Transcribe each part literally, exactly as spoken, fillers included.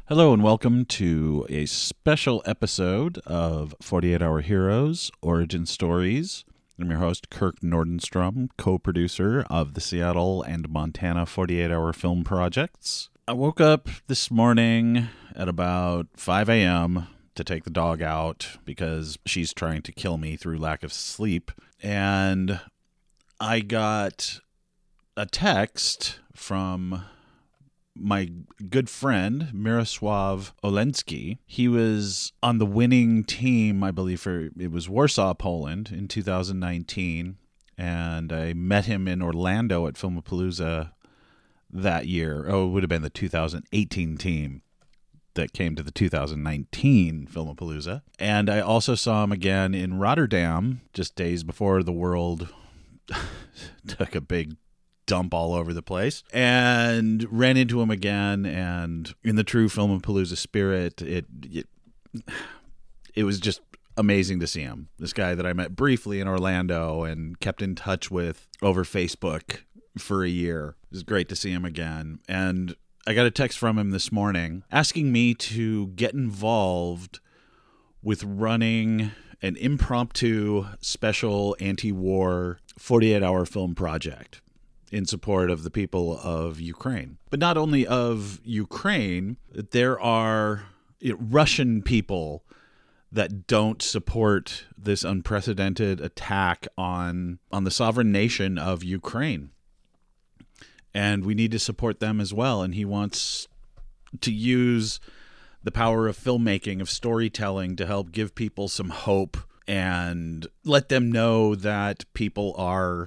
Hello and welcome to a special episode of forty-eight Hour Heroes Origin Stories. I'm your host, Kirk Nordenstrom, co-producer of the Seattle and Montana forty-eight Hour Film Projects. I woke up this morning at about five a.m. to take the dog out because she's trying to kill me through lack of sleep. And I got a text from my good friend, Miroslav Olensky. He was on the winning team, I believe, for it was Warsaw, Poland in two thousand nineteen. And I met him in Orlando at Filmapalooza that year. Oh, it would have been the two thousand eighteen team that came to the two thousand nineteen Filmapalooza. And I also saw him again in Rotterdam just days before the world took a big dump all over the place, and ran into him again. And in the true Filmapalooza spirit, it, it it was just amazing to see him. This guy that I met briefly in Orlando and kept in touch with over Facebook for a year. It was great to see him again. And I got a text from him this morning asking me to get involved with running an impromptu special anti-war forty-eight hour film project in support of the people of Ukraine. But not only of Ukraine, there are you know, Russian people that don't support this unprecedented attack on, on the sovereign nation of Ukraine. And we need to support them as well. And he wants to use the power of filmmaking, of storytelling, to help give people some hope and let them know that people are...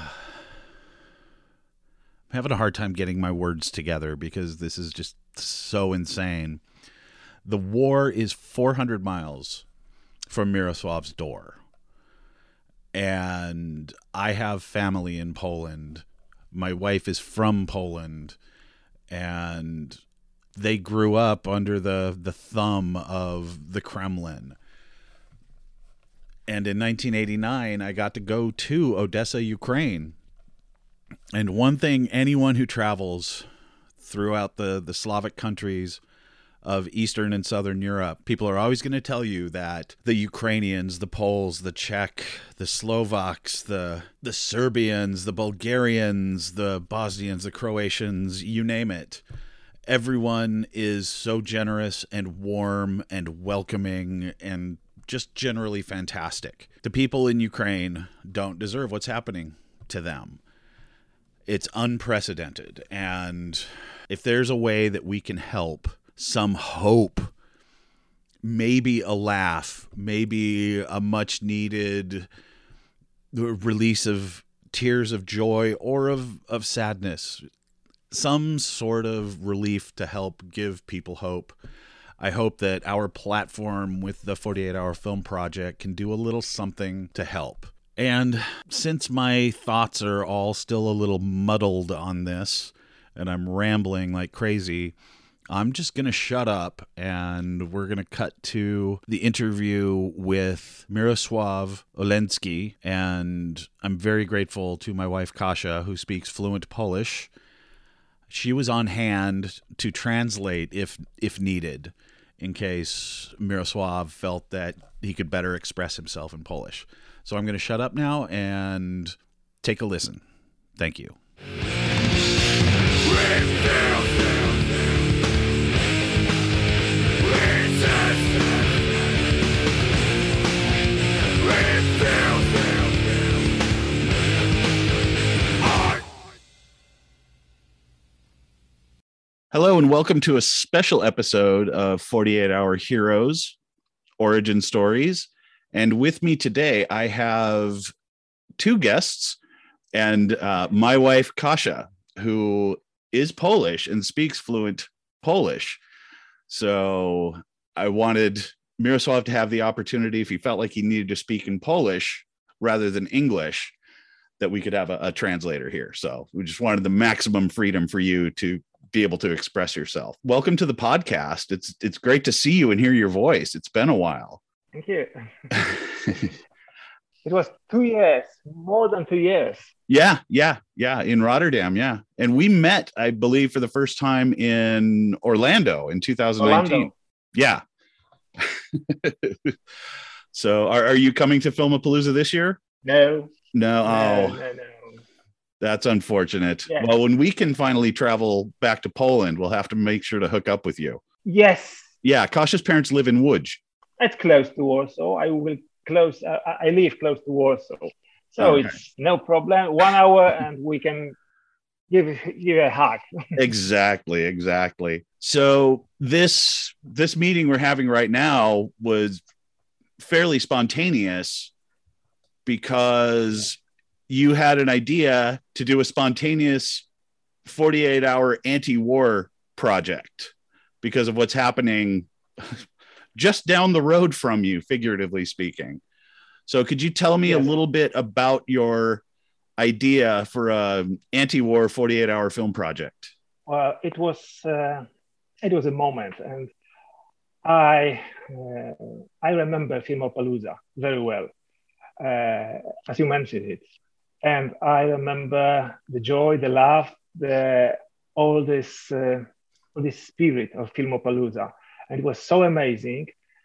I'm having a hard time getting my words together because this is just so insane. The war is four hundred miles from Miroslav's door. And I have family in Poland. My wife is from Poland. And they grew up under the, the thumb of the Kremlin. And in nineteen eighty-nine, I got to go to Odessa, Ukraine. And one thing anyone who travels throughout the, the Slavic countries of Eastern and Southern Europe, people are always going to tell you that the Ukrainians, the Poles, the Czech, the Slovaks, the the Serbians, the Bulgarians, the Bosnians, the Croatians, you name it, everyone is so generous and warm and welcoming and just generally fantastic. The people in Ukraine don't deserve what's happening to them. It's unprecedented, and if there's a way that we can help, some hope, maybe a laugh, maybe a much-needed release of tears of joy or of, of sadness, some sort of relief to help give people hope, I hope that our platform with the forty-eight hour Film Project can do a little something to help. And since my thoughts are all still a little muddled on this, and I'm rambling like crazy, I'm just going to shut up, and we're going to cut to the interview with Miroslav Olensky. And I'm very grateful to my wife, Kasia, who speaks fluent Polish. She was on hand to translate if if needed, in case Miroslav felt that he could better express himself in Polish. So I'm going to shut up now and take a listen. Thank you. Hello and welcome to a special episode of forty-eight hour Heroes Origin Stories. And with me today, I have two guests and uh, my wife, Kasia, who is Polish and speaks fluent Polish. So I wanted Miroslav to have the opportunity, if he felt like he needed to speak in Polish rather than English, that we could have a, a translator here. So we just wanted the maximum freedom for you to be able to express yourself. Welcome to the podcast. It's it's great to see you and hear your voice. It's been a while. Thank you. It was two years, more than two years. Yeah, yeah, yeah, in Rotterdam, yeah. And we met, I believe, for the first time in Orlando in two thousand nineteen. Orlando. Yeah. So are, are you coming to Filmapalooza this year? No. No. No, Oh, no, no. that's unfortunate. Yeah. Well, when we can finally travel back to Poland, we'll have to make sure to hook up with you. Yes. Yeah, Kassia's parents live in Łódź. It's close to Warsaw. I will close. Uh, I live close to Warsaw, so okay. It's no problem. One hour, and we can give give a hug. Exactly, exactly. So this this meeting we're having right now was fairly spontaneous because you had an idea to do a spontaneous forty-eight hour anti-war project because of what's happening just down the road from you, figuratively speaking. So could you tell me yes. a little bit about your idea for an anti-war forty-eight hour film project? Well, it was uh, it was a moment, and I uh, I remember Filmapalooza very well, uh, as you mentioned it, and I remember the joy, the laugh, the all this uh, all this spirit of Filmapalooza. And it was so amazing.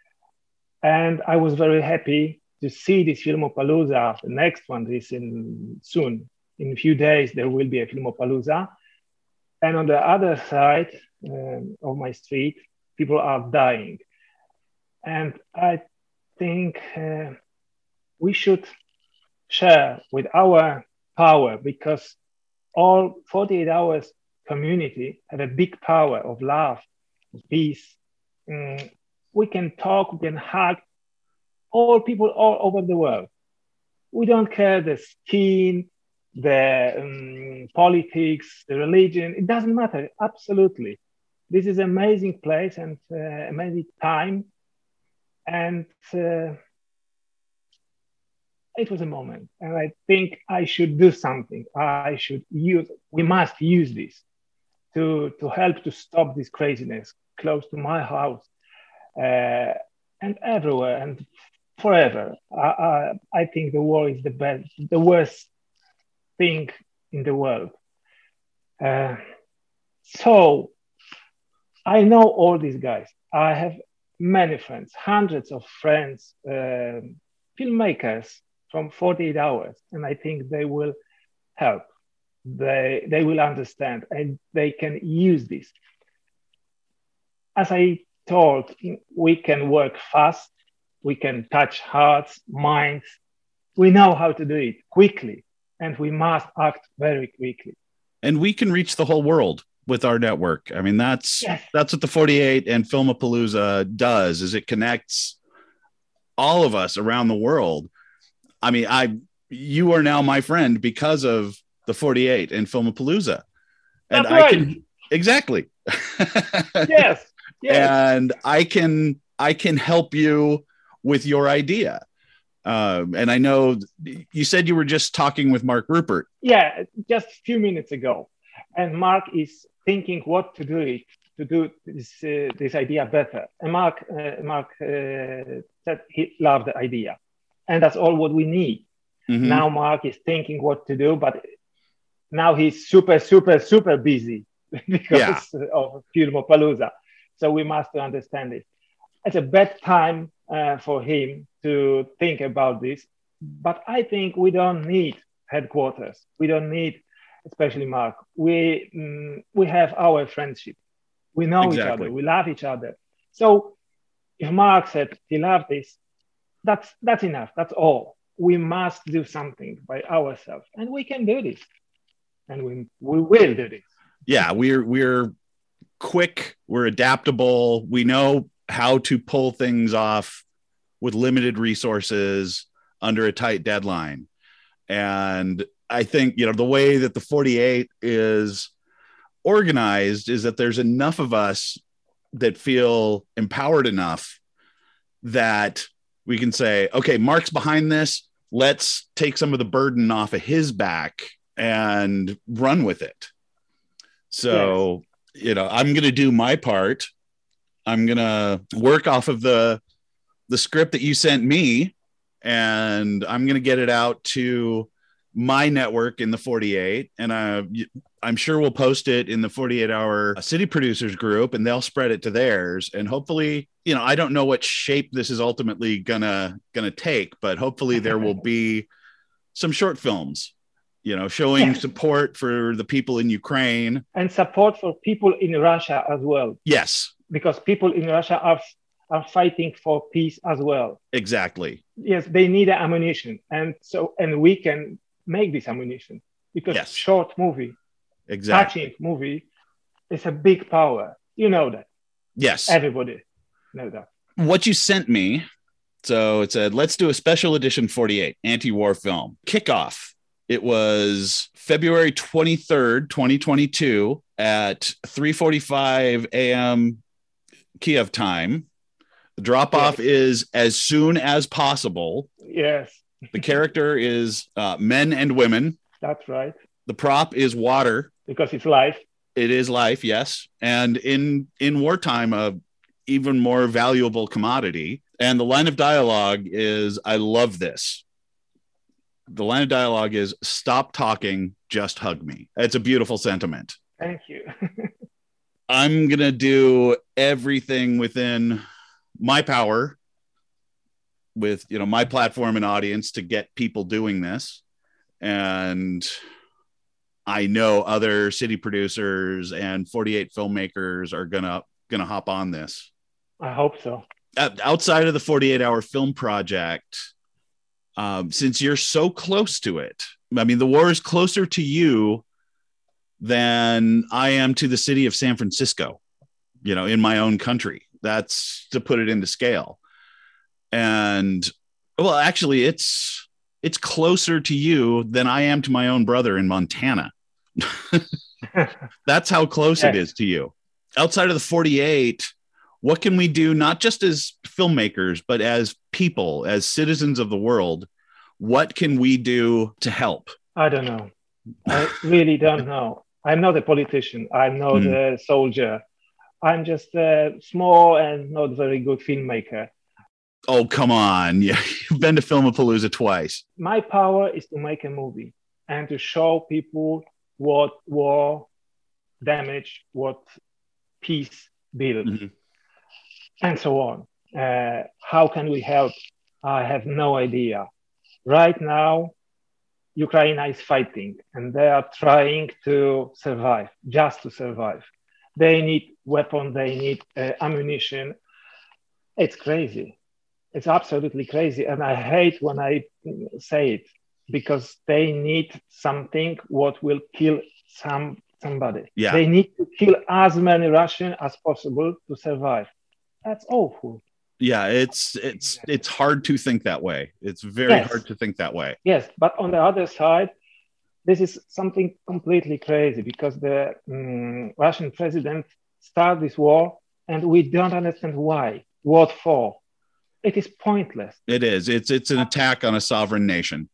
And I was very happy to see this Filmapalooza. The next one is in soon. In a few days, there will be a Filmapalooza. And on the other side um, of my street, people are dying. And I think uh, we should share with our power, because all forty-eight hours community have a big power of love, of peace. Mm, we can talk, we can hug all people all over the world. We don't care the skin, the um, politics, the religion. It doesn't matter, absolutely. This is an amazing place and uh, amazing time. And uh, it was a moment. And I think I should do something. I should use, we must use this to, to help to stop this craziness close to my house uh, and everywhere and forever. I, I, I think the war is the best, the worst thing in the world. Uh, so I know all these guys. I have many friends, hundreds of friends, uh, filmmakers from forty-eight hours, and I think they will help. They, they will understand and they can use this. As I told, we can work fast, we can touch hearts, minds. We know how to do it quickly, and we must act very quickly. And we can reach the whole world with our network. I mean, that's yes. that's what the forty-eight and Filmapalooza does, is it connects all of us around the world. I mean, I you are now my friend because of the forty-eight and Filmapalooza. And that's right. I can exactly. Yes. Yes. And I can I can help you with your idea. Um, and I know you said you were just talking with Mark Rupert. Yeah, just a few minutes ago. And Mark is thinking what to do it, to do this uh, this idea better. And Mark uh, Mark uh, said he loved the idea, and that's all what we need. Mm-hmm. Now Mark is thinking what to do, but now he's super super super busy because yeah. of Filmapalooza. So we must understand it. It's a bad time uh, for him to think about this, but I think we don't need headquarters. We don't need, especially Mark. We mm, we have our friendship. We know exactly. each other. We love each other. So if Mark said he loved this, that's that's enough. That's all. We must do something by ourselves, and we can do this, and we we will do this. Yeah, we're we're quick. We're adaptable. We know how to pull things off with limited resources under a tight deadline. And I think, you know, the way that the forty-eight is organized is that there's enough of us that feel empowered enough that we can say, okay, Mark's behind this. Let's take some of the burden off of his back and run with it. So, yes. you know, I'm going to do my part. I'm going to work off of the, the script that you sent me, and I'm going to get it out to my network in the forty-eight, and I, I'm sure we'll post it in the forty-eight hour City Producers group, and they'll spread it to theirs. And hopefully, you know, I don't know what shape this is ultimately gonna gonna take, but hopefully there will be some short films, you know, showing yes. support for the people in Ukraine and support for people in Russia as well. Yes, because people in Russia are are fighting for peace as well. Exactly. Yes, they need ammunition, and so and we can make this ammunition because yes. short movie, exactly, touching movie, is a big power. You know that. Yes, everybody know that. What you sent me, so it said, let's do a special edition forty-eight anti-war film kickoff. It was February twenty-third, twenty twenty-two at three forty-five a.m. Kiev time. The drop-off yes. is as soon as possible. Yes. The character is uh, men and women. That's right. The prop is water. Because it's life. It is life, yes. And in, in wartime, a even more valuable commodity. And the line of dialogue is, I love this. The line of dialogue is, stop talking, just hug me. It's a beautiful sentiment. Thank you. I'm going to do everything within my power with, you know, my platform and audience to get people doing this. And I know other city producers and forty-eight filmmakers are going to, going to hop on this. I hope so. Outside of the forty-eight hour film project, um, since you're so close to it, I mean, the war is closer to you than I am to the city of San Francisco, you know, in my own country. That's to put it into scale. And well, actually it's, it's closer to you than I am to my own brother in Montana. That's how close yes. it is to you. Outside of the forty-eight, what can we do, not just as filmmakers, but as people, as citizens of the world? What can we do to help? I don't know. I really don't know. I'm not a politician. I'm not mm. a soldier. I'm just a small and not very good filmmaker. Oh, come on. Yeah, you've been to Filmapalooza twice. My power is to make a movie and to show people what war damage, what peace builds. Mm-hmm. And so on. Uh, how can we help? I have no idea. Right now, Ukraine is fighting and they are trying to survive, just to survive. They need weapons, they need uh, ammunition. It's crazy. It's absolutely crazy. And I hate when I say it because they need something what will kill some somebody. Yeah. They need to kill as many Russians as possible to survive. That's awful. Yeah, it's it's it's hard to think that way. It's very yes. hard to think that way. Yes, but on the other side, this is something completely crazy because the um, Russian president started this war and we don't understand why. What for? It is pointless. It is. It's it's an attack on a sovereign nation.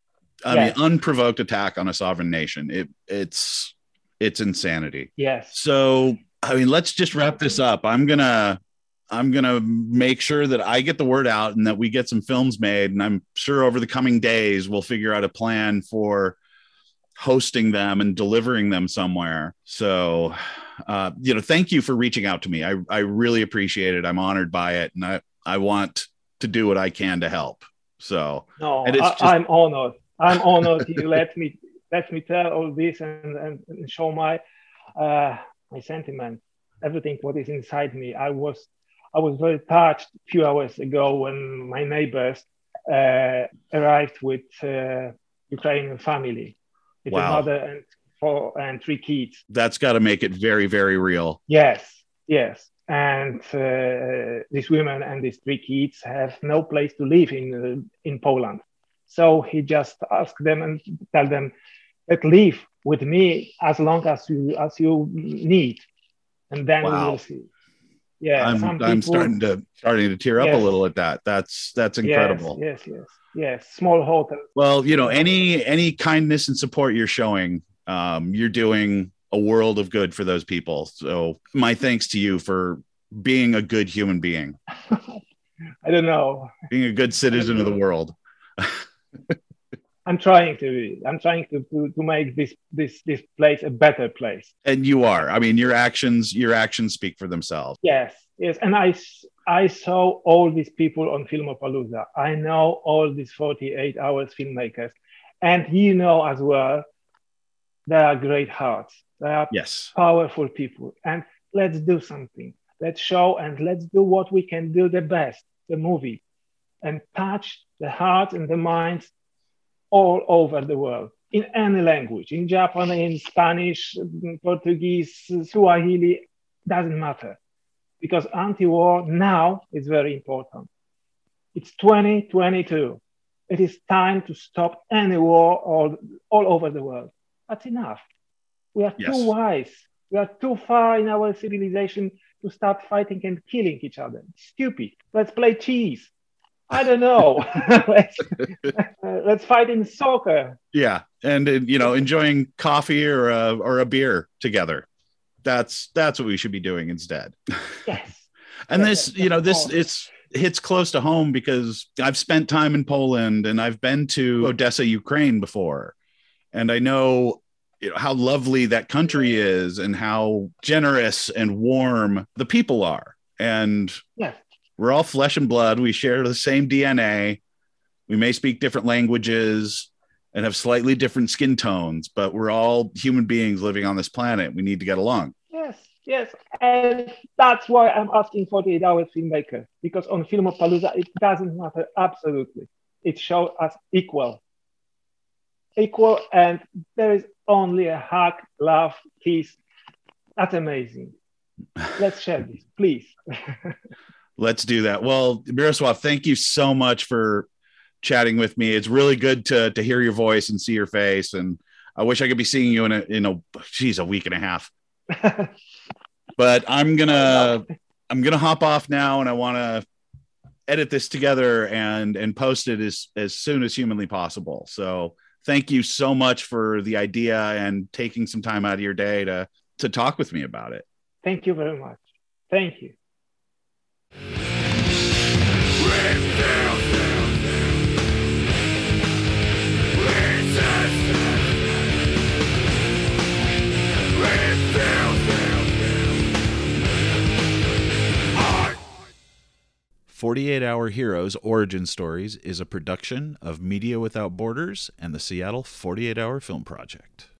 I yes. mean, unprovoked attack on a sovereign nation. It it's it's insanity. Yes. So I mean, let's just wrap this up. I'm gonna. I'm going to make sure that I get the word out and that we get some films made. And I'm sure over the coming days, we'll figure out a plan for hosting them and delivering them somewhere. So, uh, you know, thank you for reaching out to me. I, I really appreciate it. I'm honored by it. And I, I want to do what I can to help. So no, I, just... I'm honored. I'm honored you let me, let me tell all this and, and, and show my, uh, my sentiment, everything what is inside me. I was, I was very touched a few hours ago when my neighbors uh, arrived with uh, Ukrainian family. It's wow. a mother and four and three kids. That's got to make it very, very real. Yes, yes. And uh, these women and these three kids have no place to live in uh, in Poland. So he just asked them and tell them that live with me as long as you as you need, and then wow. we will see. Yeah, I'm, some I'm people, starting to starting to tear up yes. a little at that. That's that's incredible. Yes, yes, yes, yes. Small hotel. Well, you know, any any kindness and support you're showing, um, you're doing a world of good for those people. So my thanks to you for being a good human being. I don't know. Being a good citizen of the world. I'm trying to. I'm trying to, to, to make this this this place a better place. And you are. I mean, your actions your actions speak for themselves. Yes, yes. And I I saw all these people on Filmopalooza. I know all these forty-eight hours filmmakers, and you know as well, they are great hearts. They are Yes. powerful people. And let's do something. Let's show and let's do what we can do the best, the movie, and touch the hearts and the minds all over the world, in any language, in Japanese, in Spanish, in Portuguese, Swahili, doesn't matter. Because anti-war now is very important. It's twenty twenty-two. It is time to stop any war all, all over the world. That's enough. We are Yes. too wise. We are too far in our civilization to start fighting and killing each other. It's stupid. Let's play cheese. I don't know. let's, uh, let's fight in soccer. Yeah, and uh, you know, enjoying coffee or a, or a beer together. That's that's what we should be doing instead. Yes. And yes, this, yes, you know, this course. it's hits close to home because I've spent time in Poland and I've been to Odessa, Ukraine before, and I know, you know, how lovely that country is and how generous and warm the people are. And yes. we're all flesh and blood. We share the same D N A. We may speak different languages and have slightly different skin tones, but we're all human beings living on this planet. We need to get along. Yes, yes. And that's why I'm asking forty-eight hours filmmaker, because on Filmopalooza, it doesn't matter absolutely. It shows us equal. Equal, and there is only a hug, love, kiss. That's amazing. Let's share this, please. Let's do that. Well, Miroslav, thank you so much for chatting with me. It's really good to to hear your voice and see your face. And I wish I could be seeing you in a in a geez, a week and a half. But I'm gonna I'm gonna hop off now, and I want to edit this together and and post it as as soon as humanly possible. So thank you so much for the idea and taking some time out of your day to to talk with me about it. Thank you very much. Thank you. forty-eight hour Heroes Origin Stories is a production of Media Without Borders and the Seattle forty-eight hour Film Project.